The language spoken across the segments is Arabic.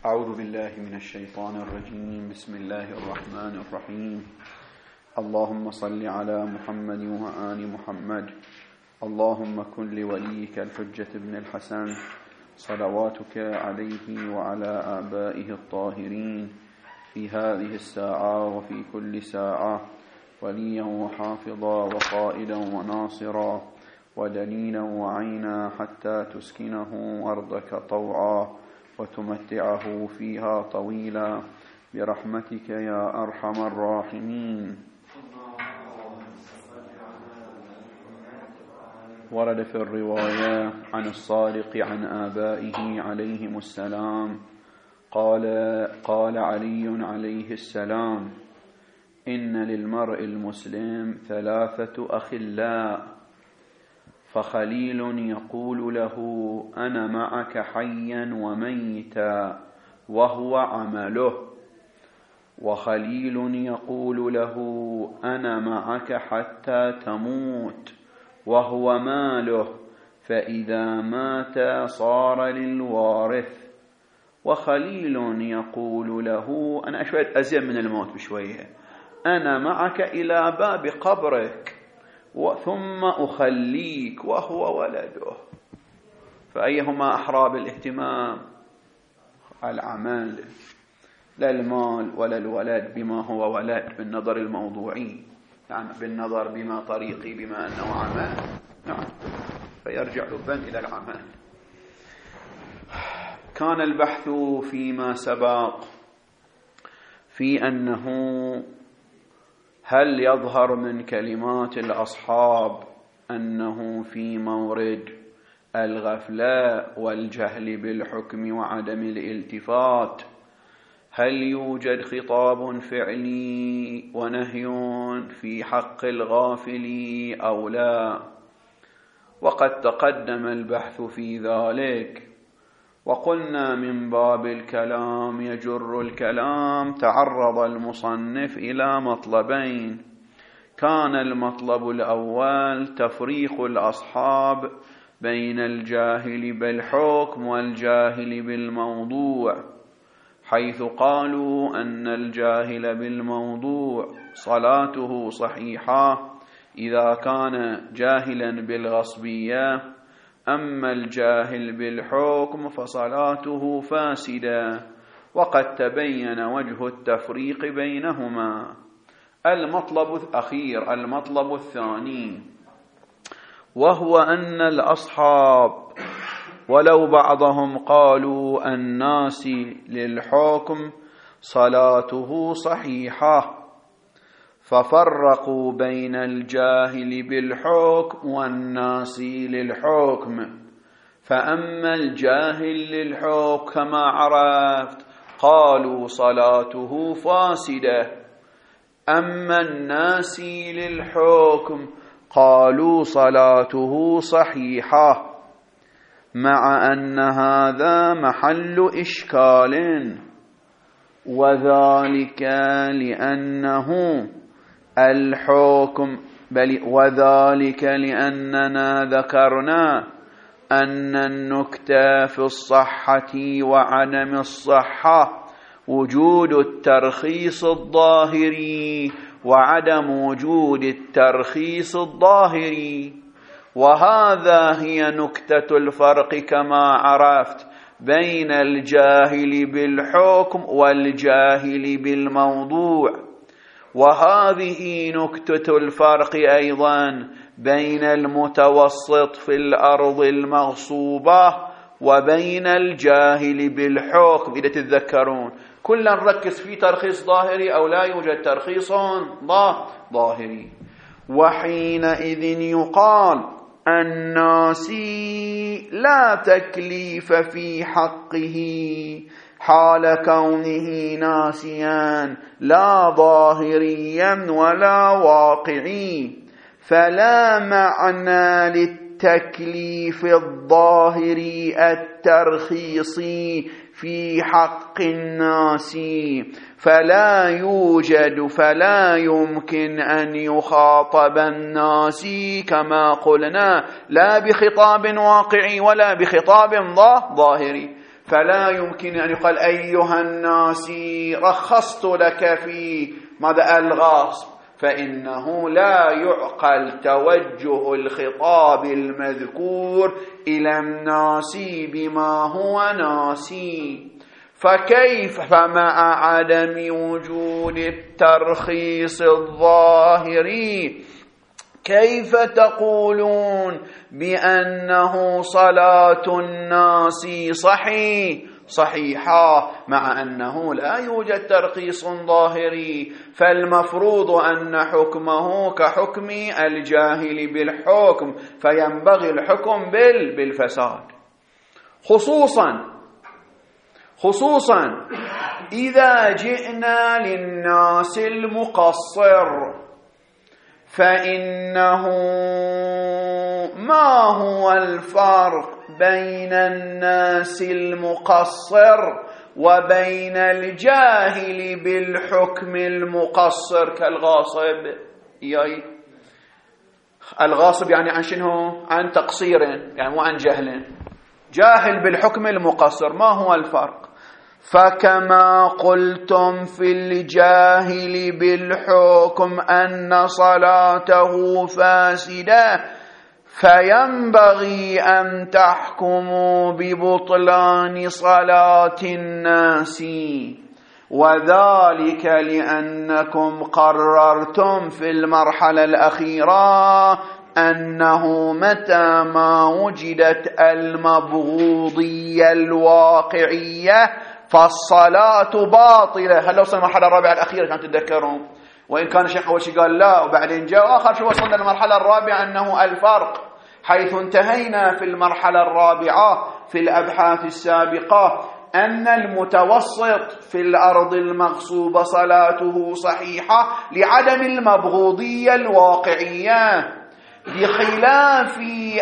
أعوذ بالله من الشيطان الرجيم. بسم الله الرحمن الرحيم. اللهم صل على محمد وآل محمد. اللهم كن لوليك الحجة بن الحسن صلواتك عليه وعلى آبائه الطاهرين في هذه الساعة وفي كل ساعة وليا وحافظا وقائدا وناصرا ودليلا وعينا حتى تسكنه أرضك طوعا وتمتعه فيها طويلا برحمتك يا أرحم الراحمين. ورد في الرواية عن الصادق عن آبائه عليهم السلام قال علي عليه السلام: إن للمرء المسلم 3 أخلاء، فخليل يقول له أنا معك حيا وميتا وهو عمله، وخليل يقول له أنا معك حتى تموت وهو ماله، فإذا مات صار للوارث، وخليل يقول له أنا شوية أزين من الموت بشوية، أنا معك إلى باب قبرك ثم أخليك وهو ولده. فأيهما أحرى بالاهتمام؟ العمل، لا المال ولا الولد بما هو ولد بالنظر الموضوعي، يعني بالنظر بما طريقي بما أنه عمل، نعم، فيرجع البن إلى العمل. كان البحث فيما سبق في أنه هل يظهر من كلمات الأصحاب أنه في مورد الغفلة والجهل بالحكم وعدم الالتفات؟ هل يوجد خطاب فعلي ونهي في حق الغافل أو لا؟ وقد تقدم البحث في ذلك، وقلنا من باب الكلام يجر الكلام تعرض المصنف إلى مطلبين. كان المطلب الأول تفريق الأصحاب بين الجاهل بالحكم والجاهل بالموضوع، حيث قالوا أن الجاهل بالموضوع صلاته صحيحة إذا كان جاهلا بالغصبية، أما الجاهل بالحكم فصلاته فاسدة، وقد تبين وجه التفريق بينهما. المطلب الأخير، المطلب الثاني، وهو أن الأصحاب ولو بعضهم قالوا الناس للحكم صلاته صحيحة، ففرقوا بين الجاهل بالحكم والناس للحكم. فأما الجاهل للحكم كما عرفت قالوا صلاته فاسدة، أما الناس للحكم قالوا صلاته صحيحة، مع أن هذا محل إشكال، وذلك لأنه الحكم وذلك لأننا ذكرنا أن النكتة في الصحة وعدم الصحة وجود الترخيص الظاهري وعدم وجود الترخيص الظاهري، وهذا هي نكتة الفرق كما عرفت بين الجاهل بالحكم والجاهل بالموضوع. وهذه نكتة الفرق أيضا بين المتوسط في الأرض المغصوبة وبين الجاهل بالحكم. إذا تتذكرون كلا نركز في ترخيص ظاهري أو لا يوجد ترخيص ظاهري، وحينئذ يقال الناس لا تكليف في حقه حال كونه ناسيا لا ظاهريا ولا واقعي، فلا معنى للتكليف الظاهري الترخيصي في حق الناس، فلا يمكن أن يخاطب الناس كما قلنا لا بخطاب واقعي ولا بخطاب ظاهري. فلا يمكن أن يقال أيها الناس رخصت لك في ماذا الغاصب، فإنه لا يعقل توجه الخطاب المذكور إلى الناس بما هو ناسي. فكيف فمع عدم وجود الترخيص الظاهري كيف تقولون بأنه صلاة الناس صحيحة مع أنه لا يوجد ترخيص ظاهري؟ فالمفروض أن حكمه كحكم الجاهل بالحكم، فينبغي الحكم بالفساد، خصوصا إذا جئنا للناس المقصر، فإنه ما هو الفرق بين الناس المقصر وبين الجاهل بالحكم المقصر كالغاصب؟ الغاصب يعني عن شنو؟ عن تقصير، يعني مو عن جهل. جاهل بالحكم المقصر ما هو الفرق؟ فكما قلتم في الجاهل بالحكم أن صلاته فاسدة، فينبغي أن تحكموا ببطلان صلاة الناس، وذلك لأنكم قررتم في المرحلة الأخيرة أنه متى ما وجدت المبغوضية الواقعية فالصلاة باطلة. هل وصلنا المرحلة الرابعة الأخيرة كانت تتذكرون؟ وإن كان الشيخ أول شيء قال لا، وبعدين جاء آخر شو وصلنا المرحلة الرابعة أنه الفرق، حيث انتهينا في المرحلة الرابعة في الأبحاث السابقة أن المتوسط في الأرض المغصوبة صلاته صحيحة لعدم المبغوضية الواقعية، بخلاف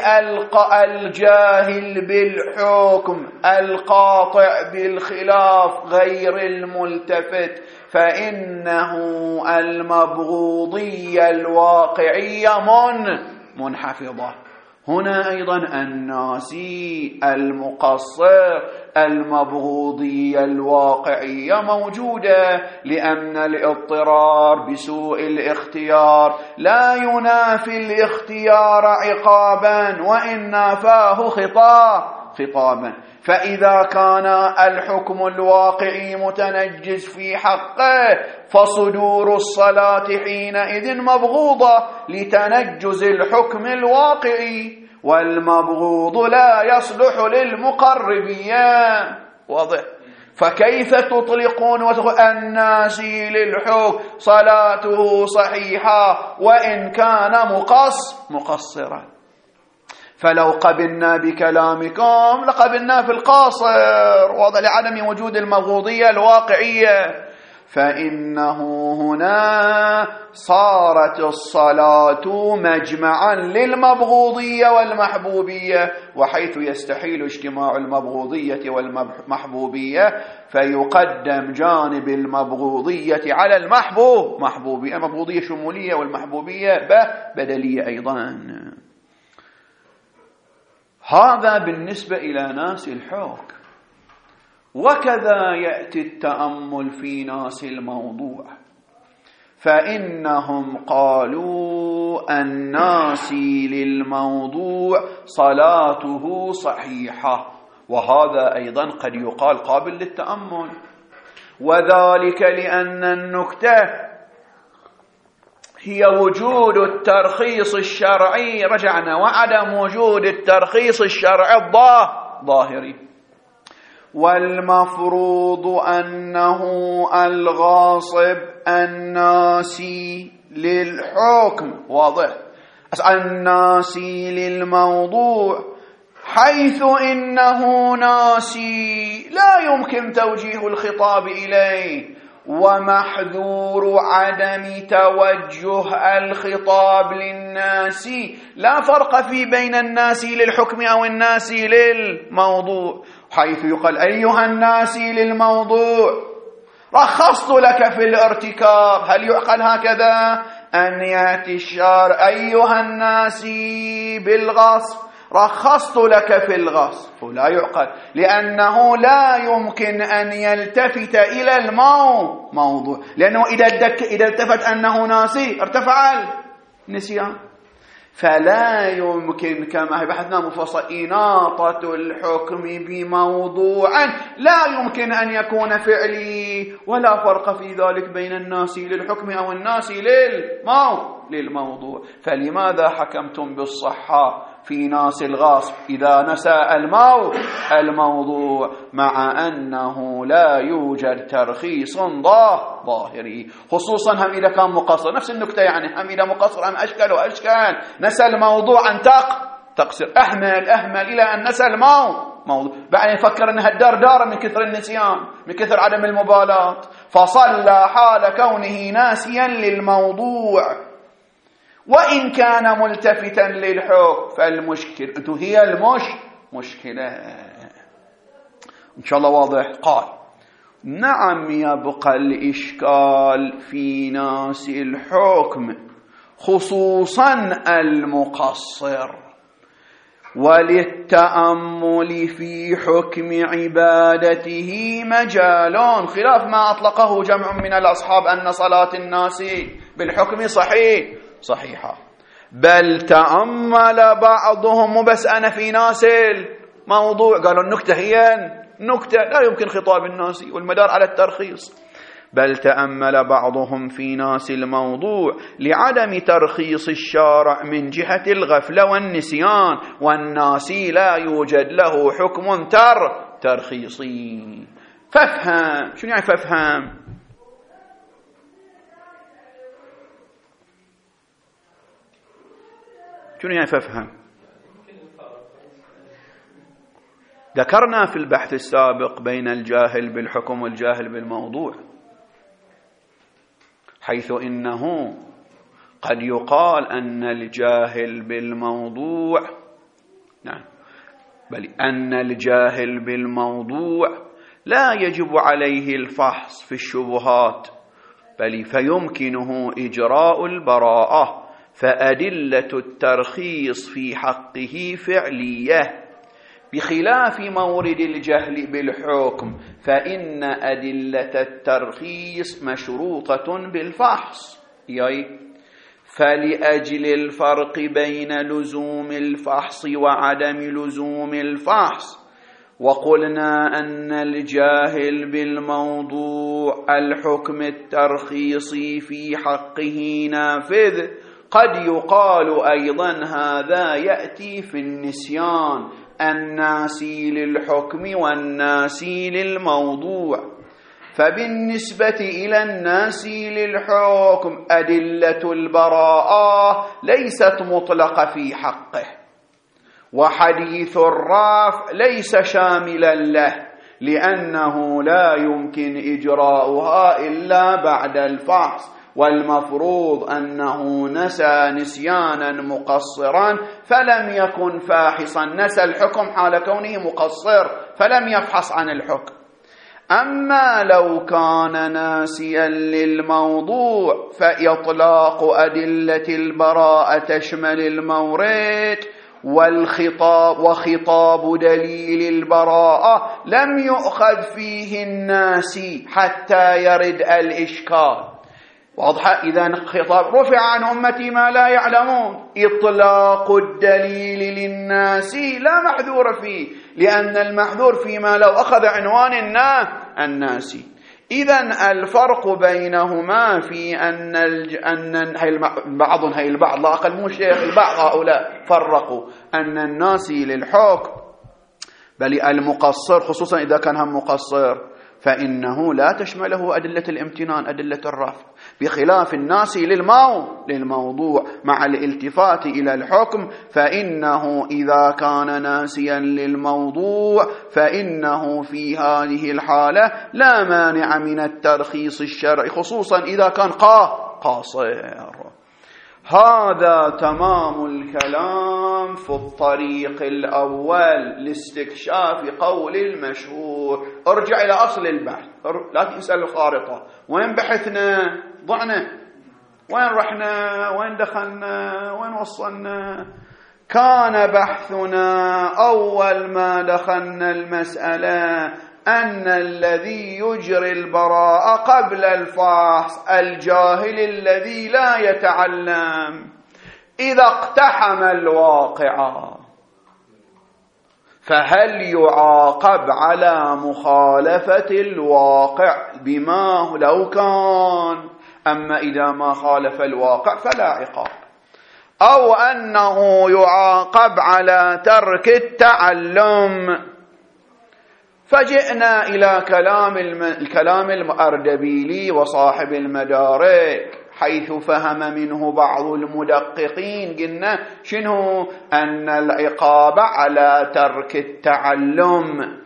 الجاهل بالحكم القاطع بالخلاف غير الملتفت، فإنه المبغوضية الواقعية منحفظة. هنا أيضا الناسي المقصر المبغوضية الواقعية موجودة، لأن الاضطرار بسوء الاختيار لا ينافي الاختيار عقابا، وإن نافاه خطابا. فإذا كان الحكم الواقعي متنجس في حقه فصدور الصلاة حينئذ مبغوضة لتنجز الحكم الواقعي، والمبغوض لا يصلح للمقربية. واضح؟ فكيف تطلقون وتقول الناسي للحكم صلاته صحيحة وإن كان مقصرا؟ فلو قبلنا بكلامكم لقبلنا في القاصر، واضح، لعدم وجود المبغوضية الواقعية. فإنه هنا صارت الصلاة مجمعا للمبغوضية والمحبوبية، وحيث يستحيل اجتماع المبغوضية والمحبوبية فيقدم جانب المبغوضية على المحبوبية، مبغوضية شمولية والمحبوبية بدلية أيضا. هذا بالنسبة إلى ناس الحكم. وكذا يأتي التأمل في ناس الموضوع، فإنهم قالوا الناسي للموضوع صلاته صحيحة، وهذا أيضا قد يقال قابل للتأمل، وذلك لأن النكتة هي وجود الترخيص الشرعي، رجعنا، وعدم وجود الترخيص الشرعي الظاهري. والمفروض أنه الغاصب الناسي للحكم، واضح، الناسي للموضوع، حيث إنه ناسي لا يمكن توجيه الخطاب إليه، ومحذور عدم توجه الخطاب للناس. لا فرق في بين الناس للحكم أو الناس للموضوع، حيث يقال أيها الناس للموضوع رخصت لك في الارتكاب. هل يعقل هكذا أن يأتي الشارع أيها الناس بالغصب رخصت لك في الغصب، لا يعقل، لأنه لا يمكن أن يلتفت إلى الموضوع، لأنه إذا التفت أنه ناسي ارتفع النسيان، فلا يمكن كما بحثنا مفصل إناطة الحكم بموضوع لا يمكن أن يكون فعلي، ولا فرق في ذلك بين الناسي للحكم أو الناسي للموضوع. فلماذا حكمتم بالصحة في ناس الغاصب إذا نسى الموضوع، مع أنه لا يوجد ترخيص ظاهري، خصوصا هم إذا كان مقصر، نفس النكتة يعني، هم إذا مقصر هم أشكال نسى الموضوع أن تقصر، أهمل إلى أن نسى الموضوع، بعدين يفكر أنها الدار من كثر النسيان، من كثر عدم المبالاة، فصلى حال كونه ناسيا للموضوع وإن كان ملتفتا للحكم. فالمشكلة هي مشكلة، إن شاء الله واضح. قال نعم يبقى الإشكال في ناس الحكم خصوصا المقصر، وللتأمل في حكم عبادته مجال، خلاف ما أطلقه جمع من الأصحاب أن صلاة الناس بالحكم صحيحة، بل تأمل بعضهم، بس أنا في ناس الموضوع قالوا النكتة هي نكتة لا يمكن خطاب الناس والمدار على الترخيص، بل تأمل بعضهم في ناس الموضوع لعدم ترخيص الشارع من جهة الغفلة والنسيان، والناسي لا يوجد له حكم ترخيصي. فافهم. شنو يعني فافهم؟ شنو يعني فافهم؟ ذكرنا في البحث السابق بين الجاهل بالحكم والجاهل بالموضوع، حيث إنه قد يقال أن الجاهل بالموضوع، نعم، بل أن الجاهل بالموضوع لا يجب عليه الفحص في الشبهات، بل فيمكنه إجراء البراءة، فأدلة الترخيص في حقه فعلية، بخلاف مورد الجهل بالحكم فإن أدلة الترخيص مشروطة بالفحص. فلأجل الفرق بين لزوم الفحص وعدم لزوم الفحص، وقلنا أن الجاهل بالموضوع الحكم الترخيصي في حقه نافذ، قد يقال أيضا هذا يأتي في النسيان، الناسي للحكم والناسي للموضوع. فبالنسبة إلى الناسي للحكم أدلة البراءة ليست مطلقة في حقه، وحديث الرافع ليس شاملا له، لأنه لا يمكن إجراؤها إلا بعد الفحص، والمفروض أنه نسى نسيانا مقصرا فلم يكن فاحصا، نسى الحكم حال كونه مقصر فلم يفحص عن الحكم. أما لو كان ناسيا للموضوع فإطلاق أدلة البراءة تشمل المورد وخطاب دليل البراءة لم يؤخذ فيه الناسي حتى يرد الإشكال. واضح؟ إذا خطاب رفع عن أمتي ما لا يعلمون، إطلاق الدليل للناسي لا محذور فيه، لأن المحذور فيما لو أخذ عنوان الناسي. إذن الفرق بينهما في أن البعض لا أقل مو شيخ، البعض هؤلاء فرقوا أن الناسي للحكم بل المقصر، خصوصا إذا كان هم مقصر، فإنه لا تشمله أدلة الامتنان أدلة الرفع، بخلاف الناسي للموضوع مع الالتفات إلى الحكم، فإنه إذا كان ناسيا للموضوع فإنه في هذه الحالة لا مانع من الترخيص الشرعي، خصوصا إذا كان قاصر. هذا تمام الكلام في الطريق الأول لاستكشاف قول المشهور. ارجع إلى أصل البحث، لا تنسى الخارطة، وين بحثنا؟ ضعنا، وين رحنا؟ وين دخلنا؟ وين وصلنا؟ كان بحثنا أول ما دخلنا المسألة أن الذي يجري البراءة قبل الفحص الجاهل الذي لا يتعلم إذا اقتحم الواقع فهل يعاقب على مخالفة الواقع بما لو كان، أما إذا ما خالف الواقع فلا عقاب، أو أنه يعاقب على ترك التعلم. فجئنا إلى كلام الأردبيلي وصاحب المدارك حيث فهم منه بعض المدققين، قلنا شنو؟ أن العقاب على ترك التعلم.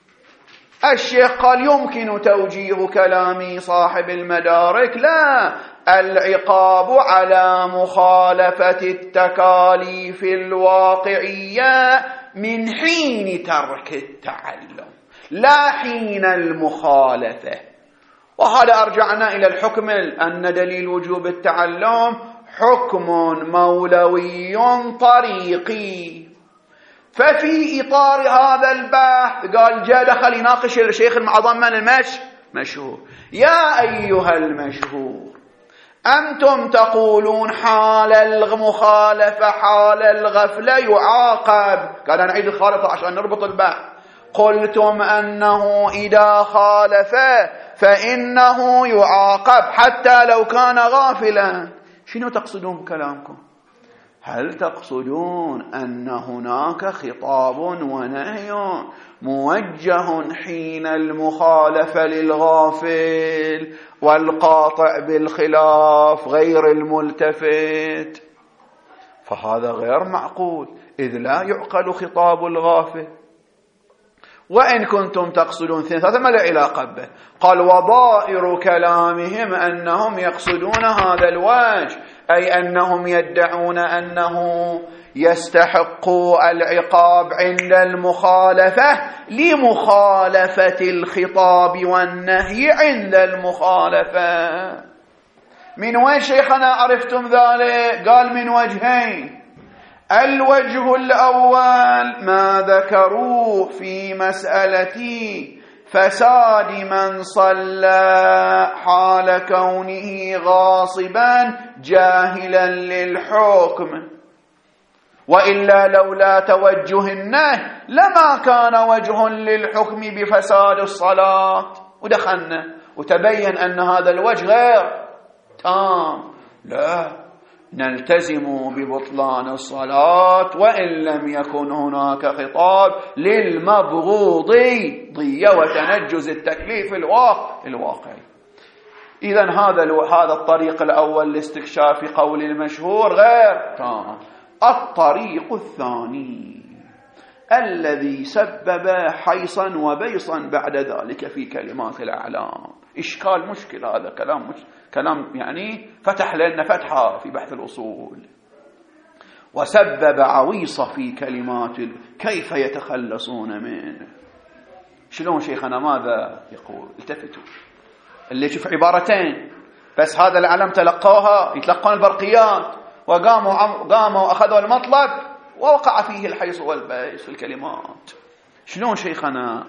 الشيخ قال يمكن توجيه كلام صاحب المدارك لا، العقاب على مخالفة التكاليف الواقعية من حين ترك التعلم لا حين المخالفة. وهذا أرجعنا إلى الحكم أن دليل وجوب التعلم حكم مولوي طريقي. ففي إطار هذا البحث قال جاء دخل يناقش الشيخ المعظم من المشهور. يا أيها المشهور، أنتم تقولون حال المخالفة حال الغفلة يعاقب، قال نعيد الخالفة عشان نربط البحث. قلتم أنه إذا خالف فإنه يعاقب حتى لو كان غافلا. شنو تقصدون بكلامكم؟ هل تقصدون أن هناك خطاب ونهي موجه حين المخالفة للغافل والقاطع بالخلاف غير الملتفت؟ فهذا غير معقول، إذ لا يعقل خطاب الغافل. وإن كنتم تقصدون ثلاثة ما لا علاقة به. قال وضائر كلامهم أنهم يقصدون هذا الوجه، أي أنهم يدعون أنه يستحق العقاب عند المخالفة لمخالفة الخطاب والنهي عند المخالفة. من وين شيخنا عرفتم ذلك؟ قال من وجهين. الوجه الأول ما ذكروه في مسألة فساد من صلى حال كونه غاصبا جاهلا للحكم، وإلا لولا توجه النهي لما كان وجه للحكم بفساد الصلاة. ودخلنا وتبين أن هذا الوجه غير تام، لا نلتزم ببطلان الصلاة وإن لم يكن هناك خطاب للمبغوضي ضي وتنجز التكليف الواقعي. إذن هذا الطريق الأول لاستكشاف قول المشهور غير تام. الطريق الثاني الذي سبب حيصا وبيصا بعد ذلك في كلمات الأعلام. إشكال مشكل، هذا كلام يعني فتح لنا فتحة في بحث الأصول، وسبب عويصة في كلمات كيف يتخلصون منه. شلون شيخنا ماذا يقول؟ التفتوا اللي يشوف عبارتين بس هذا العلم تلقوها يتلقون البرقيات وقاموا وأخذوا المطلب ووقع فيه الحيص والبيص في الكلمات. شلون شيخنا؟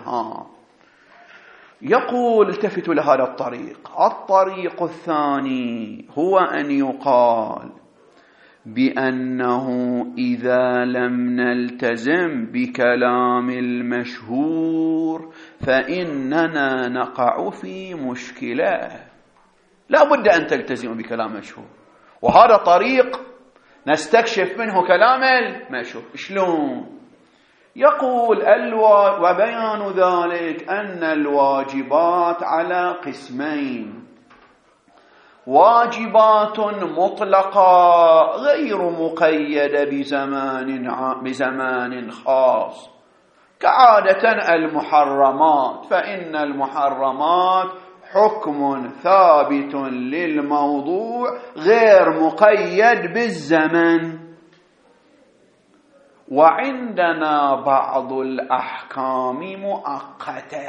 يقول التفتوا لهذا الطريق الثاني هو أن يقال بأنه إذا لم نلتزم بكلام المشهور فإننا نقع في مشكلة. لا بد أن تلتزم بكلام المشهور، وهذا طريق نستكشف منه كلام المشهور. شلون؟ يقول وبيان ذلك أن الواجبات على قسمين: واجبات مطلقة غير مقيدة بزمان خاص كعادة المحرمات، فإن المحرمات حكم ثابت للموضوع غير مقيد بالزمن. وعندنا بعض الأحكام مؤقتة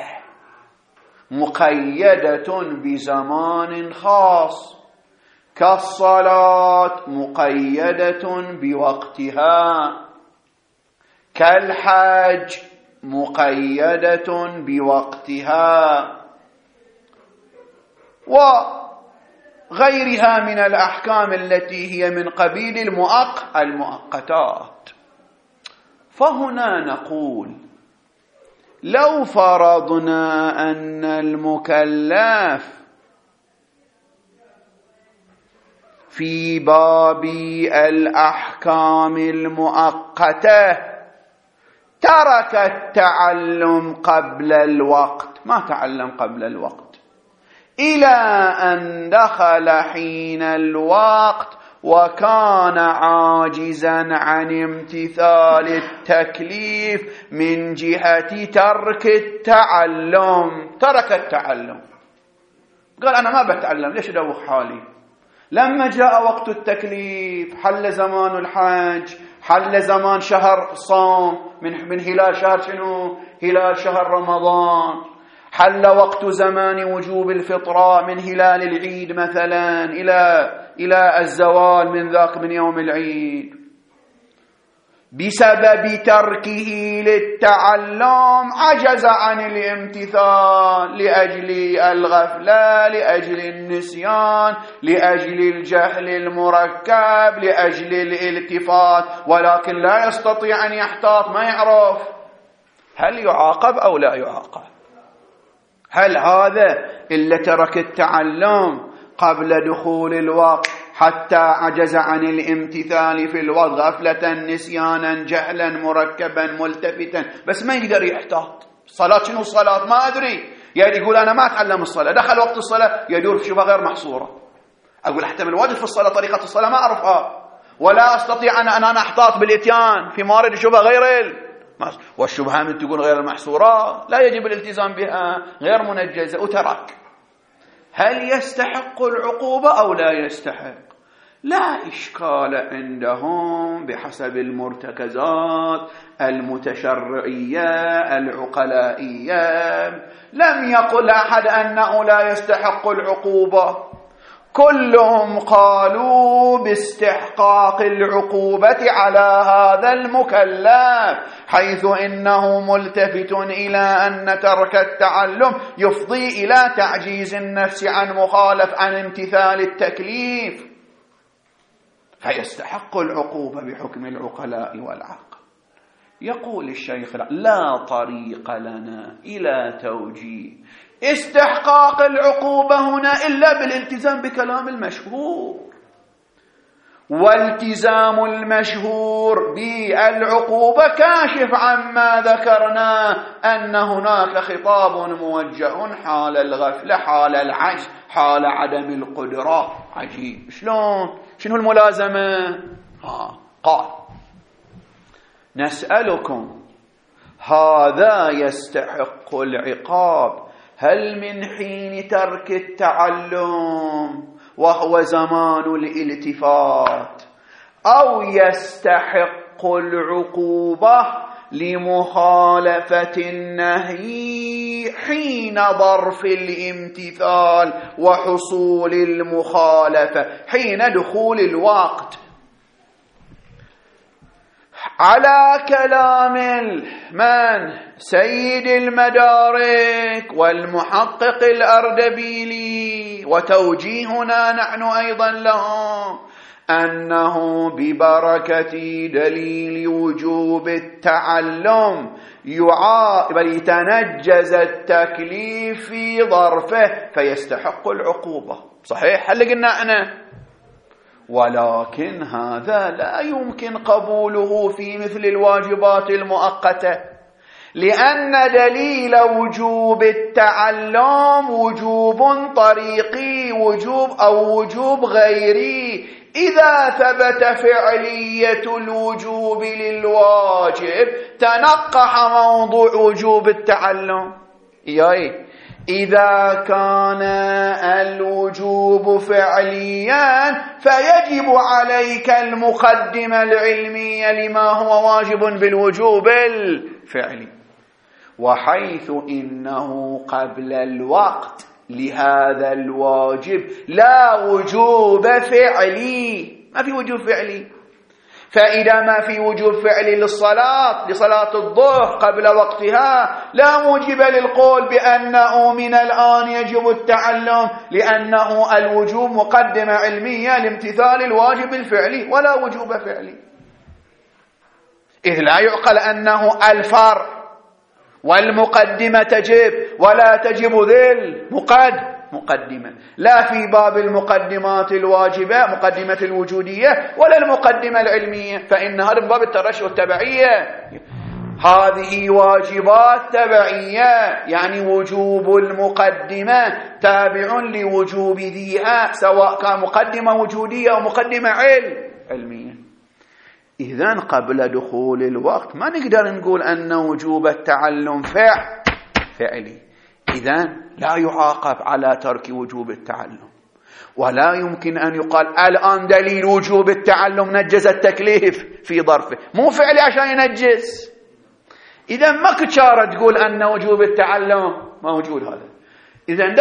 مقيدة بزمان خاص كالصلاة مقيدة بوقتها، كالحج مقيدة بوقتها وغيرها من الأحكام التي هي من قبيل المؤقتات. فهنا نقول لو فرضنا أن المكلف في باب الأحكام المؤقتة ترك التعلم قبل الوقت، ما تعلم قبل الوقت إلى أن دخل حين الوقت وكان عاجزا عن امتثال التكليف من جهة ترك التعلم، ترك التعلم، قال أنا ما بتعلم، ليش أدوخ حالي؟ لما جاء وقت التكليف حل زمان الحج، حل زمان شهر الصوم من هلال شهر شنو؟ هلال شهر رمضان، حل وقت زمان وجوب الفطرة من هلال العيد مثلا إلى الزوال من ذاك من يوم العيد. بسبب تركه للتعلم عجز عن الامتثال لأجل الغفلة، لأجل النسيان، لأجل الجهل المركب، لأجل الالتفات، ولكن لا يستطيع أن يحتاط، ما يعرف هل يعاقب أو لا يعاقب. هل هذا اللي ترك التعلم قبل دخول الوقت حتى عجز عن الامتثال في الوقت غفلة نسيانا جهلا مركبا ملتفتا بس ما يقدر يحتاط؟ الصلاة شنو الصلاة؟ ما أدري، يعني يقول أنا ما أتعلم الصلاة، دخل وقت الصلاة يدور في شبهة غير محصورة، أقول أحتمل الواجب في الصلاة طريقة الصلاة ما أعرفها، ولا أستطيع أن أنا أحتاط بالإتيان في موارد شبهة غير والشبهة من تكون غير المحصورة لا يجب الالتزام بها، غير منجزة وترك. هل يستحق العقوبة أو لا يستحق؟ لا إشكال عندهم بحسب المرتكزات المتشرعية العقلائية، لم يقل أحد أنه لا يستحق العقوبة، كلهم قالوا باستحقاق العقوبة على هذا المكلف، حيث إنه ملتفت إلى أن ترك التعلم يفضي إلى تعجيز النفس عن امتثال التكليف، فيستحق العقوبة بحكم العقلاء والعقل. يقول الشيخ لا طريق لنا إلى توجيه استحقاق العقوبة هنا إلا بالالتزام بكلام المشهور، والتزام المشهور بالعقوبة كاشف عما ذكرنا أن هناك خطاب موجه حال الغفلة، حال العجز، حال عدم القدرة. عجيب، شلون؟ شنو الملازمة؟ قال نسألكم هذا يستحق العقاب هل من حين ترك التعلم وهو زمان الالتفات، أو يستحق العقوبة لمخالفة النهي حين ظرف الامتثال وحصول المخالفة حين دخول الوقت؟ على كلام من سيد المدارك والمحقق الأردبيلي، وتوجيهنا نحن أيضا له أنه ببركة دليل وجوب التعلم يتنجز التكليف في ظرفه فيستحق العقوبة. صحيح هل قلنا احنا؟ ولكن هذا لا يمكن قبوله في مثل الواجبات المؤقتة، لأن دليل وجوب التعلم وجوب طريقي أو وجوب غيري. إذا ثبت فعلية الوجوب للواجب تنقح موضوع وجوب التعلم. إذا كان الوجوب فعليا فيجب عليك المقدمة العلمية لما هو واجب بالوجوب الفعلي، وحيث إنه قبل الوقت لهذا الواجب لا وجوب فعلي، ما في وجوب فعلي، فإذا ما في وجوب فعلي لصلاة الظهر قبل وقتها لا موجب للقول بأنه من الآن يجب التعلم، لأنه الوجوب مقدمة علمية لامتثال الواجب الفعلي ولا وجوب فعلي، إذ لا يعقل أنه الفرع والمقدمة تجب ولا تجب ذي مقدمة، لا في باب المقدمات الواجبة مقدمة الوجودية ولا المقدمة العلمية، فإن هذا من باب الترشح والتبعية. هذه واجبات تبعية، يعني وجوب المقدمة تابع لوجوب ذيها، سواء كان مقدمة وجودية أو مقدمة علمية. إذن قبل دخول الوقت ما نقدر نقول أن وجوب التعلم فعلي، إذن لا يعاقب على ترك وجوب التعلم، ولا يمكن أن يقال الآن دليل وجوب التعلم نجز التكليف في ظرفه، مو فعلي عشان ينجز. إذن ما كتشارة تقول أن وجوب التعلم موجود هذا. إذن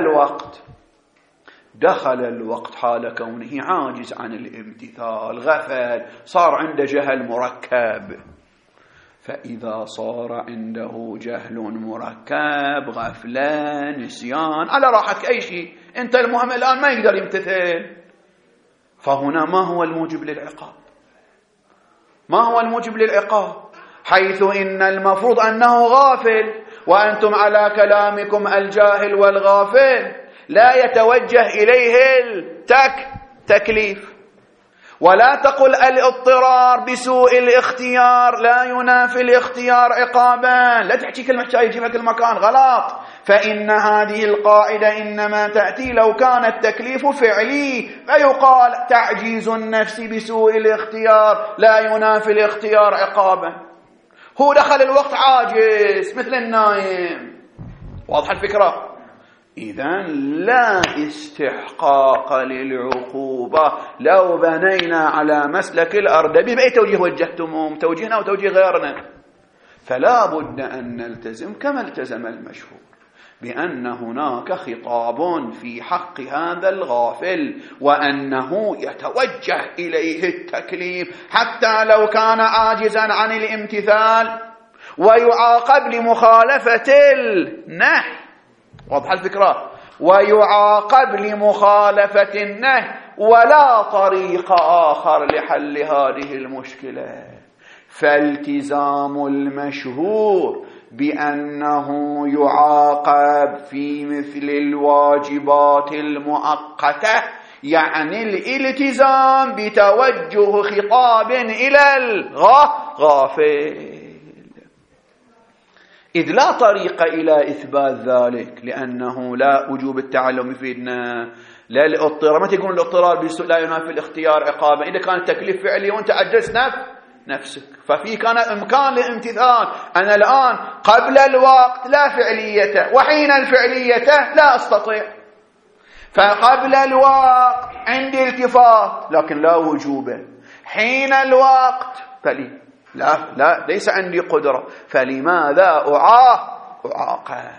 دخل الوقت حال كونه عاجز عن الامتثال، غفل، صار عنده جهل مركب. فإذا صار عنده جهل مركب، غفلة، نسيان، على راحتك أي شيء، أنت المهم الآن ما يقدر يمتثل، فهنا ما هو الموجب للعقاب؟ ما هو الموجب للعقاب؟ حيث إن المفروض أنه غافل، وأنتم على كلامكم الجاهل والغافل لا يتوجه إليه التكليف. ولا تقل الاضطرار بسوء الاختيار لا ينافي الاختيار عقابا، لا تحكي كلمة شاي يجيبها كل مكان، غلط. فإن هذه القاعدة إنما تأتي لو كان التكليف فعلي، فيقال تعجيز النفس بسوء الاختيار لا ينافي الاختيار عقابا. هو دخل الوقت عاجز مثل النايم، واضح الفكرة؟ إذن لا استحقاق للعقوبة لو بنينا على مسلك الأردبي بأي توجيه وجهتموه، توجيهنا وتوجيه غيرنا. فلا بد أن نلتزم كما التزم المشهور بأن هناك خطاب في حق هذا الغافل، وأنه يتوجه إليه التكليف حتى لو كان عاجزا عن الامتثال، ويعاقب لمخالفة النهي، واضح الفكرة؟ ويعاقب لمخالفة النهي، ولا طريق آخر لحل هذه المشكلة. فالتزام المشهور بأنه يعاقب في مثل الواجبات المؤقتة يعني الالتزام بتوجه خطاب إلى الغافل، إذ لا طريق إلى إثبات ذلك، لأنه لا وجوب التعلم يفيدنا، لا الاضطرار. ما تقول الاضطرار لا ينافي الاختيار عقابا إذا كان التكليف فعلي وأنت عجزت نفسك، ففي كان إمكان للامتثال. أنا الآن قبل الوقت لا فعليته، وحين الفعليته لا أستطيع، فقبل الوقت عندي التفات لكن لا وجوبه، حين الوقت فلي لا ليس عندي قدرة، فلماذا أعاقب؟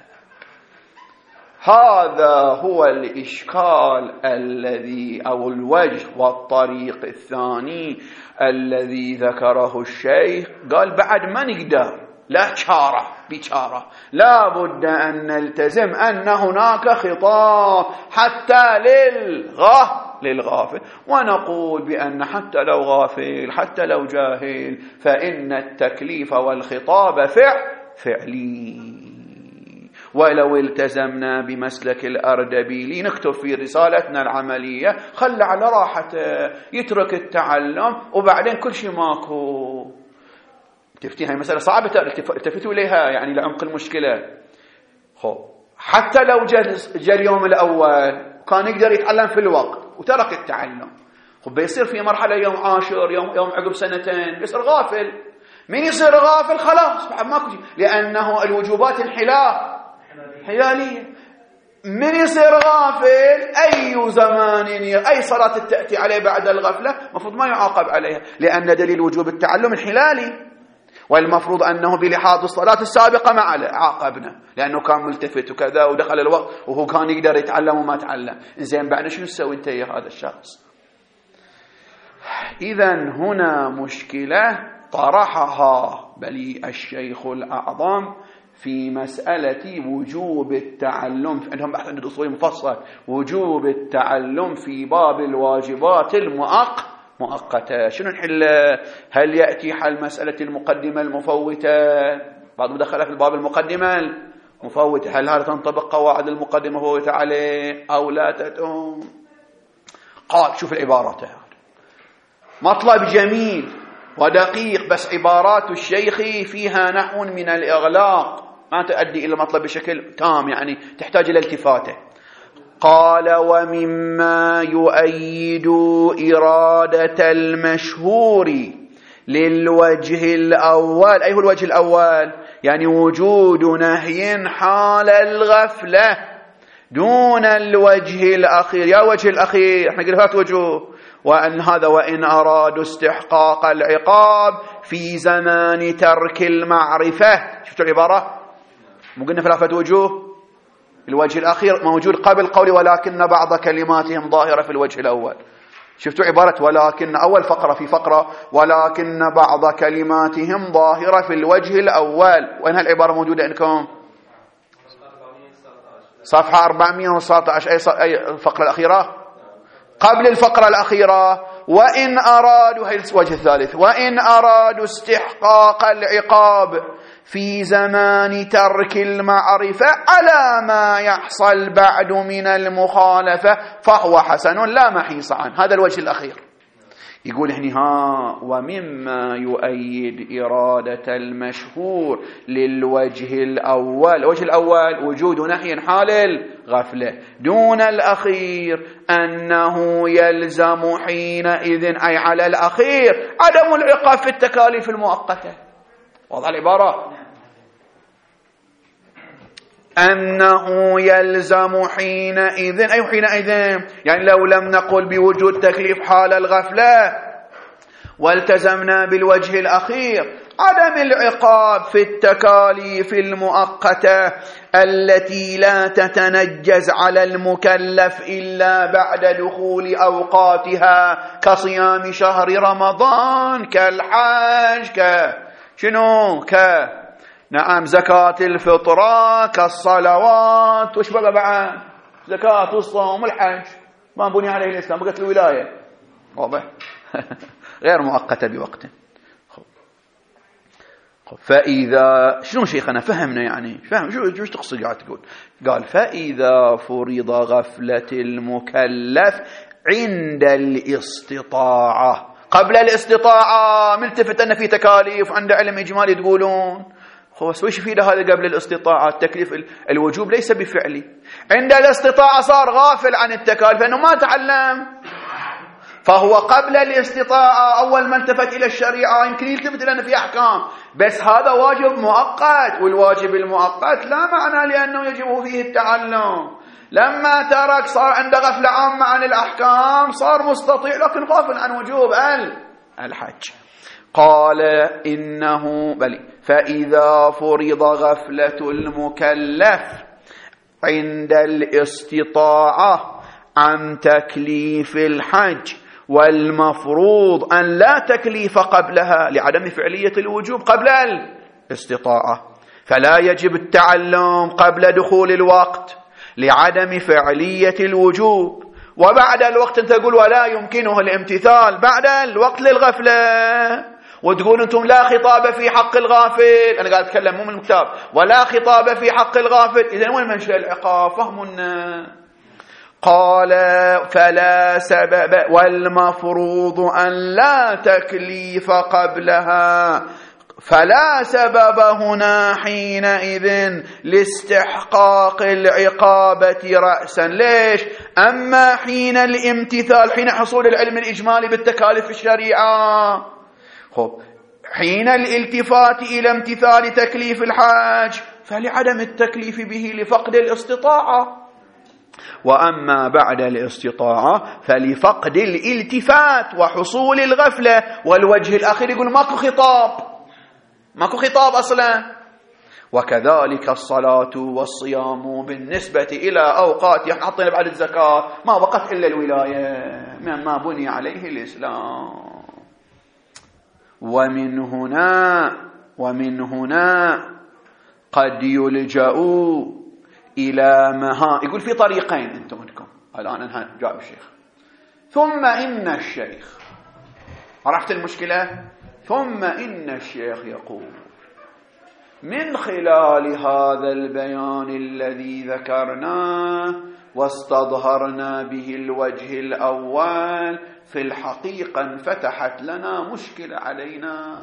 هذا هو الإشكال الذي أو الوجه والطريق الثاني الذي ذكره الشيخ. قال بعد ما نقدر، لا بشارة، لا بد أن نلتزم أن هناك خطاب حتى للغافل، ونقول بأن حتى لو غافل حتى لو جاهل فإن التكليف والخطاب فعلي. ولو التزمنا بمسلك الأردبيلي نكتب في رسالتنا العملية خلى على راحته، يترك التعلم وبعدين كل شيء ماكو. تفتي هاي مسألة صعبة التفتوا إليها يعني لعمق المشكلة. حتى لو جاء اليوم الأول كان يقدر يتعلم في الوقت وترك التعلم، بيصير في مرحلة يوم عاشر، يوم عقب سنتين بيصير غافل. من يصير غافل خلاص بعد ماكو شيء، لأنه الوجوبات حلالية. من يصير غافل أي زمان أي صلاة تأتي عليه بعد الغفلة مفروض ما يعاقب عليها، لأن دليل وجوب التعلم الحلالي، والمفروض أنه بلحاظ الصلاة السابقة ما عاقبنا لأنه كان ملتفت وكذا ودخل الوقت وهو كان يقدر يتعلم وما تعلم. زين بعد شو نسوي انت يا هذا الشخص؟ إذن هنا مشكلة طرحها بلي الشيخ الأعظم في مسألة وجوب التعلم. عندهم بحث عند الأصول مفصل وجوب التعلم في باب الواجبات مؤقتة. شنو نحل؟ هل يأتي حل مسألة المقدمة المفوتة؟ بعض مدخلة في الباب المقدمة المفوتة، هل هذا تنطبق قواعد المقدمة المفوتة عليه أو لا تتم؟ قال شوف العبارات، مطلب جميل ودقيق، بس عبارات الشيخ فيها نحو من الإغلاق ما تؤدي إلى مطلب بشكل تام، يعني تحتاج إلى التفاته. قال ومما يؤيد إرادة المشهور للوجه الأول، أي هو الوجه الأول؟ يعني وجود نهي حال الغفلة دون الوجه الأخير. يا وجه الأخير احنا قلنا فات وجوه، وأن هذا وإن أرادوا استحقاق العقاب في زمان ترك المعرفة. شفتوا العبارة؟ مو قلنا ثلاثة وجوه؟ الوجه الأخير موجود قبل قولي ولكن بعض كلماتهم ظاهرة في الوجه الأول. شفتوا عبارة ولكن أول فقرة في فقرة ولكن بعض كلماتهم ظاهرة في الوجه الأول. وين هالعبارة موجودة عندكم؟ صفحة 419. أي الفقرة الأخيرة؟ قبل الفقرة الأخيرة. وإن أرادوا، هي الوجه الثالث، وإن أرادوا استحقاق العقاب في زمان ترك المعرفة على ما يحصل بعد من المخالفة فهو حسن لا محيص عنه. هذا الوجه الأخير. يقول هنا ومما يؤيد إرادة المشهور للوجه الأول. الوجه الأول وجود نهي حال الغفلة دون الأخير أنه يلزم حينئذ، أي على الأخير، عدم العقاب في التكاليف المؤقتة. واضح العبارة؟ أنه يلزم حينئذ، أي حينئذ يعني لو لم نقل بوجود تكليف حال الغفلة والتزمنا بالوجه الأخير، عدم العقاب في التكاليف المؤقتة التي لا تتنجز على المكلف إلا بعد دخول أوقاتها كصيام شهر رمضان، كالحج، شنو نعم زكاة الفطرة، كالصلوات، وش بقى بعد؟ زكاة الصوم والحج ما بني عليه الإسلام، بقت الولاية. واضح؟ غير مؤقتة بوقت. فإذا شنو شيخنا فهمنا يعني فهم شو تقصد قاعد تقول؟ قال فإذا فرض غفلة المكلف عند الاستطاعة. قبل الاستطاعة ملتفت أن في تكاليف عند علم إجمالي تقولون خلاص وش يفيد هذا قبل الاستطاعة؟ التكليف الوجوب ليس بفعلي. عند الاستطاعة صار غافل عن التكاليف لأنه ما تعلم، فهو قبل الاستطاعة أول ما التفت إلى الشريعة يمكن يلتفت لأنه في أحكام، بس هذا واجب مؤقت، والواجب المؤقت لا معنى لأنه يجب فيه التعلم. لما ترك صار عنده غفلة عامة عن الأحكام، صار مستطيع لكن غافل عن وجوب الحج. قال إنه بلي فإذا فرض غفلة المكلف عند الاستطاعة عن تكليف الحج، والمفروض أن لا تكليف قبلها لعدم فعلية الوجوب قبل الاستطاعة، فلا يجب التعلم قبل دخول الوقت لعدم فعلية الوجوب، وبعد الوقت أنت تقول ولا يمكنه الامتثال بعد الوقت للغفلة، وتقول أنتم لا خطاب في حق الغافل. أنا قاعد أتكلم مو من الكتاب. ولا خطاب في حق الغافل. إذن وين منشأ العقاب؟ فهمنا. قال فلا سبب، والمفروض أن لا تكليف قبلها، فلا سبب هنا حينئذ لاستحقاق العقابة رأسا. ليش؟ أما حين الامتثال، حين حصول العلم الإجمالي بالتكاليف الشريعة، حين الالتفات إلى امتثال تكليف الحاج فلعدم التكليف به لفقد الاستطاعة، وأما بعد الاستطاعة فلفقد الالتفات وحصول الغفلة. والوجه الأخير يقول ماكو خطاب أصلا. وكذلك الصلاة والصيام بالنسبة إلى أوقات، حطينا بعد الزكاة ما بقت إلا الولاية مما بني عليه الإسلام. ومن هنا قد يلجأوا إلى مها. يقول في طريقين أنتم عندكم الآن. أنا جاء الشيخ ثم إن الشيخ، عرفت المشكلة؟ ثم إن الشيخ يقول من خلال هذا البيان الذي ذكرناه واستظهرنا به الوجه الأول، في الحقيقة انفتحت لنا مشكلة علينا،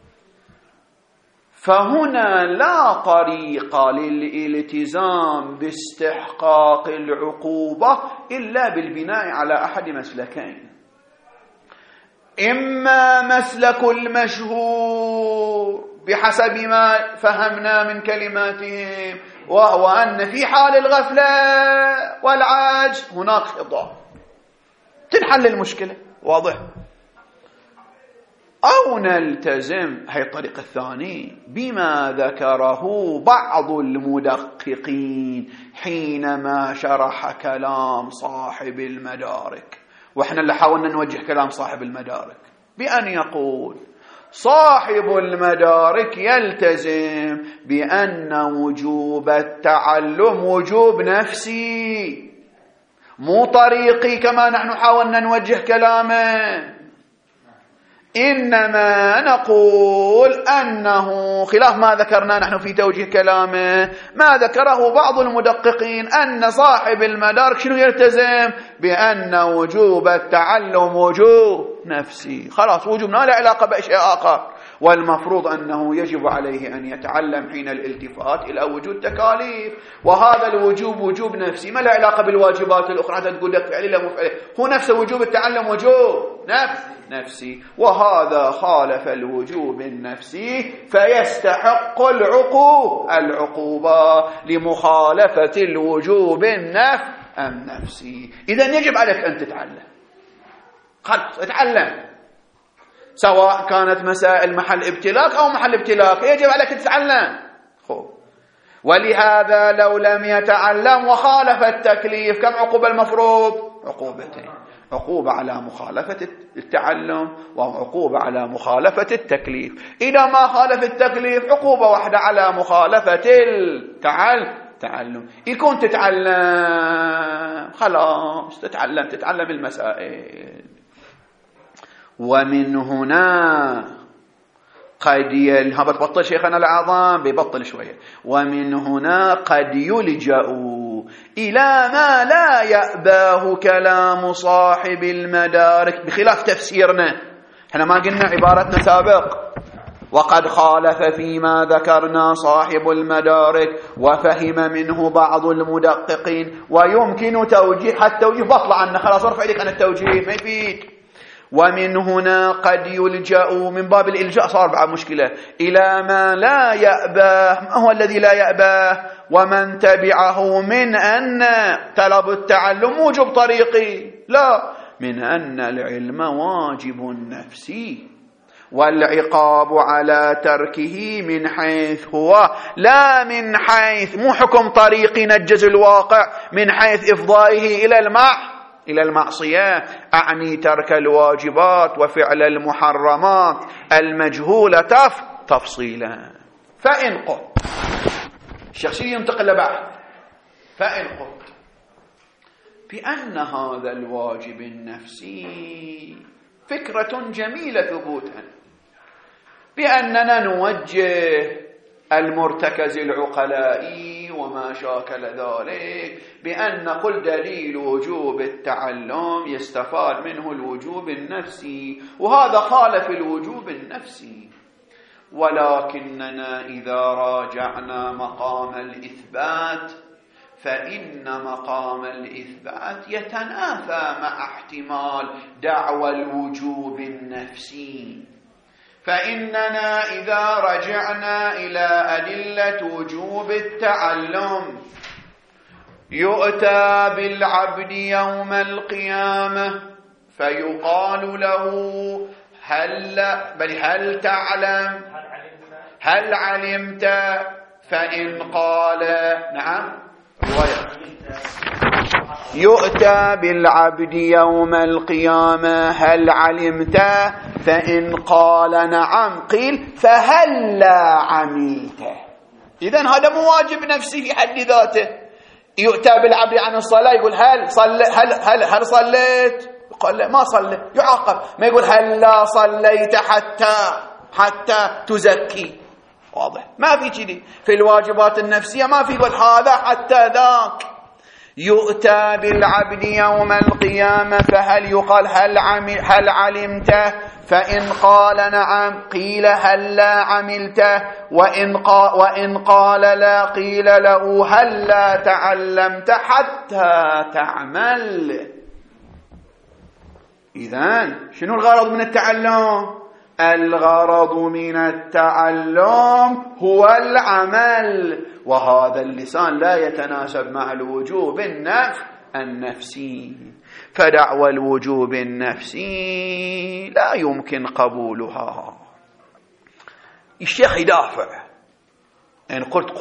فهنا لا طريق للالتزام باستحقاق العقوبة إلا بالبناء على أحد مسلكين: إما مسلك المشهور بحسب ما فهمنا من كلماتهم، وهو أن في حال الغفلة والعجز هناك خطأ تنحل المشكلة، واضح؟ أو نلتزم، هي الطريق الثاني، بما ذكره بعض المدققين حينما شرح كلام صاحب المدارك. وإحنا اللي حاولنا نوجه كلام صاحب المدارك بأن يقول صاحب المدارك يلتزم بأن وجوب التعلم وجوب نفسي مو طريقي كما نحن حاولنا نوجه كلامه، إنما نقول أنه خلاف ما ذكرنا نحن في توجيه كلامه، ما ذكره بعض المدققين أن صاحب المدارك شنو يلتزم؟ بأن وجوب التعلم وجوب نفسي، خلاص وجوب ما له علاقة بشيء آخر، والمفروض أنه يجب عليه أن يتعلم حين الالتفات إلى وجود تكاليف، وهذا الوجوب وجوب نفسي ما له علاقة بالواجبات الأخرى تقول لك فعلي لا مفعلي، هو نفسه وجوب التعلم وجوب نفسي، وهذا خالف الوجوب النفسي فيستحق العقوبة لمخالفة الوجوب النفسي. إذن يجب عليك أن تتعلم، خلاص اتعلم، سواء كانت مسائل محل ابتلاك أو محل ابتلاك يجب عليك تتعلم. ولهذا لو لم يتعلم وخالف التكليف كم عقوبة المفروض؟ عقوبتين: عقوبة على مخالفة التعلم وعقوبة على مخالفة التكليف. إذا ما خالف التكليف عقوبة واحدة على مخالفة التعلم. يكون تتعلم، خلاص تتعلم المسائل. ومن هنا قد بطل شيخنا العظام بيبطل شوية. ومن هنا قد يلجأ إلى ما لا يأباه كلام صاحب المدارك بخلاف تفسيرنا. احنا ما قلنا عبارتنا سابق وقد خالف فيما ذكرنا صاحب المدارك وفهم منه بعض المدققين ويمكن توجيه التوجيه بطلع عنه، خلاص ارفع لك عن التوجيه ما يفيد. ومن هنا قد يلجأ من باب الإلجاء، صار بعد مشكلة، إلى ما لا يأباه. ما هو الذي لا يأباه؟ ومن تبعه من أن طلب التعلم وجب طريقي، لا، من أن العلم واجب نفسي والعقاب على تركه من حيث هو، لا من حيث مو حكم طريقي نجز الواقع، من حيث إفضائه إلى المعصية، أعني ترك الواجبات وفعل المحرمات المجهولة تفصيلا. فإن قلت الشخصية ينتقل لبعض، فإن قلت بأن هذا الواجب النفسي فكرة جميلة ثبوتا، بأننا نوجه المرتكز العقلائي وما شاكل ذلك بأن قل دليل وجوب التعلم يستفاد منه الوجوب النفسي، وهذا خالف الوجوب النفسي. ولكننا إذا راجعنا مقام الإثبات فإن مقام الإثبات يتنافى مع احتمال دعوى الوجوب النفسي. فإننا إذا رجعنا إلى أدلة وجوب التعلم يؤتى بالعبد يوم القيامة فيقال له هل تعلم، هل علمت؟ فإن قال نعم، يؤتى بالعبد يوم القيامة هل علمت؟ فإن قال نعم قيل فهلا عملته. إذن هذا مو واجب نفسي في حد ذاته. يؤتى بالعبد عن الصلاة يقول هل صليت؟ يقول لا ما صليت، يعاقب. ما يقول هل لا صليت حتى تزكي. واضح؟ ما في كذي في الواجبات النفسية، ما في يقول هذا حتى ذاك. يؤتى بالعبد يوم القيامة فهل يقال هل علمته؟ فإن قال نعم قيل هل لا عملته، وإن قال لا قيل له هل لا تعلمت حتى تعمل. إذن شنو الغرض من التعلم؟ الغرض من التعلم هو العمل، وهذا اللسان لا يتناسب مع الوجوب النفسي. فدعوى الوجوب النفسي لا يمكن قبولها. الشيخ يدافع، إن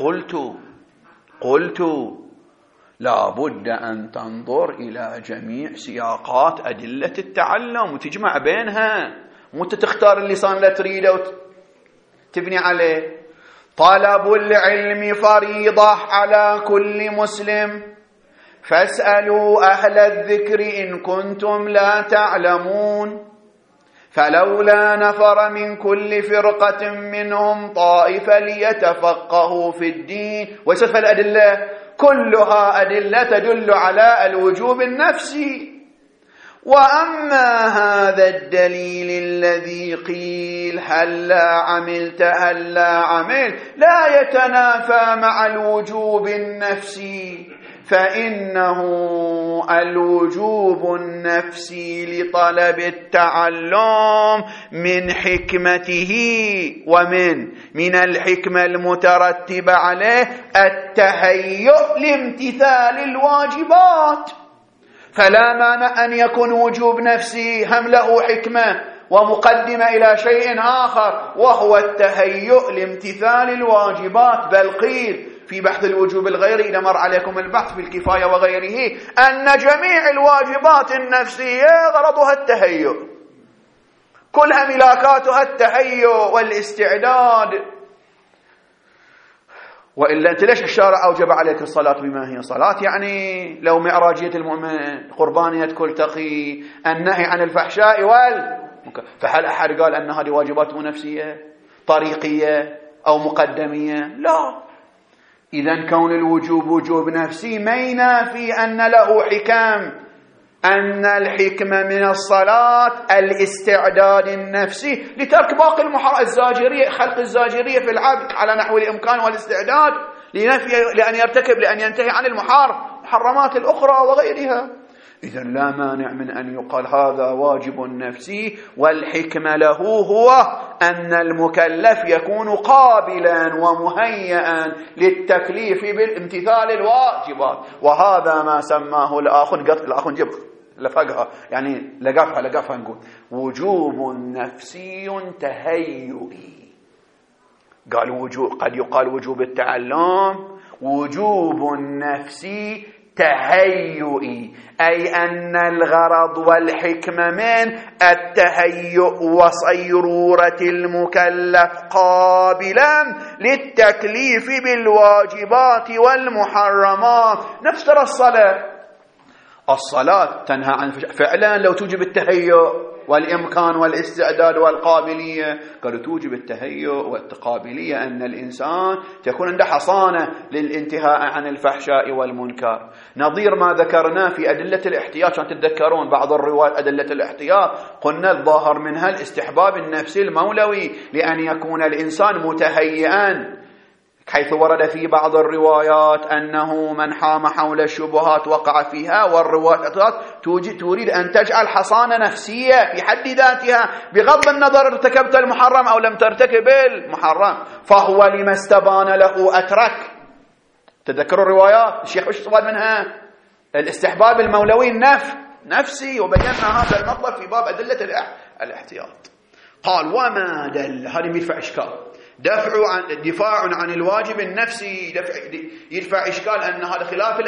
قلت لا بد أن تنظر إلى جميع سياقات أدلة التعلم وتجمع بينها، مو تختار اللسان لا تريده وتبني عليه. طلب العلم فريضة على كل مسلم، فاسألوا أهل الذكر إن كنتم لا تعلمون. فلولا نفر من كل فرقة منهم طائفة ليتفقهوا في الدين. ويصف الأدلة كلها أدلة تدل على الوجوب النفسي. وأما هذا الدليل الذي قيل هل لا عملت هل لا عمل لا يتنافى مع الوجوب النفسي، فإنه الوجوب النفسي لطلب التعلم من حكمته ومن الحكمة المترتبة عليه التهيؤ لامتثال الواجبات. فلا مانع أن يكون وجوب نفسي هم له حكمة ومقدمة إلى شيء آخر، وهو التهيؤ لامتثال الواجبات. بل قيل في بحث الوجوب الغيري إذا مر عليكم البحث في الكفاية وغيره أن جميع الواجبات النفسية غرضها التهيؤ، كلها ملاكاتها التهيؤ والاستعداد. وإلا أنت ليش الشارع أوجب عليك الصلاة بما هي صلاة؟ يعني لو معراجية المؤمن، قربانية كل تقي، النهي عن الفحشاء فهل أحد قال أن هذه واجبات نفسية طريقية أو مقدمية؟ لا. إذن كون الوجوب وجوب نفسي ما ينافي أن له حكم، أن الحكمة من الصلاة الاستعداد النفسي لترك باقي الزاجرية، خلق الزاجرية في العبد على نحو الإمكان والاستعداد لأن يرتكب، لأن ينتهي عن المحرمات الأخرى وغيرها. إذن لا مانع من أن يقال هذا واجب نفسي، والحكمة له هو أن المكلف يكون قابلا ومهيئا للتكليف بالامتثال الواجبات. وهذا ما سماه الآخر جبر لفقها، يعني لقفها نقول وجوب نفسي تهيئي. قال وجوب، قد يقال وجوب التعلم وجوب نفسي تهيئي، أي أن الغرض والحكمة من التهيؤ وصيرورة المكلف قابلا للتكليف بالواجبات والمحرمات. نفس ترى الصلاة تنهى عن فعلا لو توجب التهيؤ والإمكان والاستعداد والقابلية، قالوا توجب التهيؤ والقابلية أن الإنسان تكون عنده حصانة للانتهاء عن الفحشاء والمنكر. نظير ما ذكرنا في أدلة الاحتياط، عشان تتذكرون بعض الروايات أدلة الاحتياط قلنا الظاهر منها الاستحباب النفسي المولوي لأن يكون الإنسان متهيئا، حيث ورد في بعض الروايات أنه من حام حول الشبهات وقع فيها، والروايات تريد أن تجعل حصانة نفسية في حد ذاتها بغض النظر ارتكبت المحرم أو لم ترتكب المحرم، فهو لما استبان له أترك. تذكروا الروايات الشيخ وش استفاد منها؟ الاستحباب المولوي نفسي، وبينا هذا المطلب في باب أدلة الاحتياط. قال وما دل، هذه يدفع إشكال، دفاع عن الواجب النفسي، يدفع إشكال أن هذا خلاف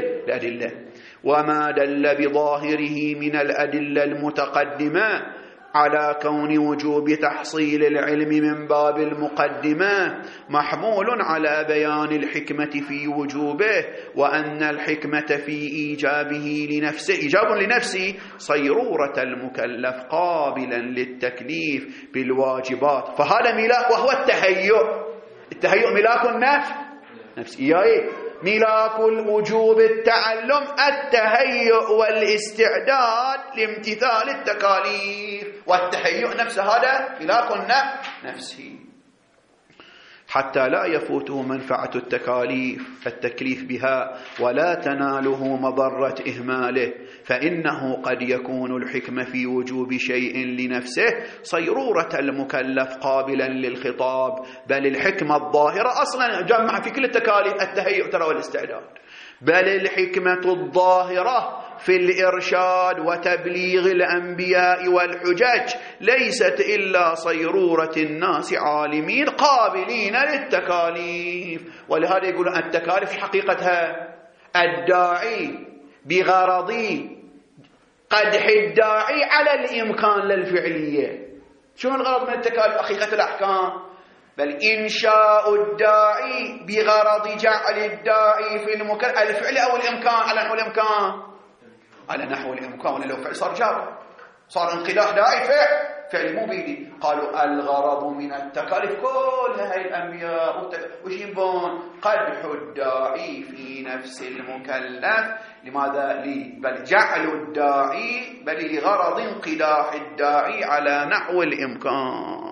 الأدلة. وما دل بظاهره من الأدلة المتقدمة على كون وجوب تحصيل العلم من باب المقدمة محمول على بيان الحكمة في وجوبه، وأن الحكمة في إيجابه لنفسه إيجاب لنفسه صيرورة المكلف قابلا للتكليف بالواجبات. فهذا ملاك، وهو التهيؤ ملاك النفس ملاك الوجوب التعلم التهيؤ والاستعداد لامتثال التكاليف، والتهيؤ نفسه هذا ملاك نفسه، حتى لا يفوته منفعة التكليف بها ولا تناله مضرة إهماله، فإنه قد يكون الحكمة في وجوب شيء لنفسه صيرورة المكلف قابلا للخطاب، بل الحكمة الظاهرة أصلا جمع في كل التكاليف التهيؤ ترى والاستعداد، بل الحكمة الظاهرة في الإرشاد وتبليغ الأنبياء والحجج ليست إلا صيرورة الناس عالمين قابلين للتكاليف. ولهذا يقول التكاليف حقيقتها الداعي بغرض قدح الداعي على الإمكان للفعلية. شو الغرض من التكاليف؟ حقيقة الأحكام، بل إنشاء الداعي بغرض جعل الداعي في الفعل أو الإمكان على نحو الإمكان، على نحو الإمكان. ولا لو فعل صار جار، صار انقلاح داعي فعل مو بيدي. قالوا الغرض من التكاليف كل هاي الأنبياء وش يبون؟ قدح الداعي في نفس المكلف. لماذا؟ بل جعل الداعي بل لغرض انقلاح الداعي على نحو الإمكان.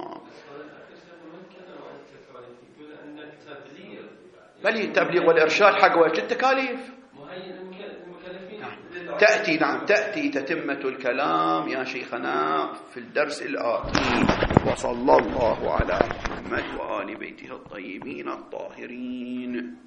بل التبليغ والإرشاد حق وجه التكاليف تأتي تتمة الكلام يا شيخنا في الدرس الآتي. وصلى الله على محمد وآل بيته الطيبين الطاهرين.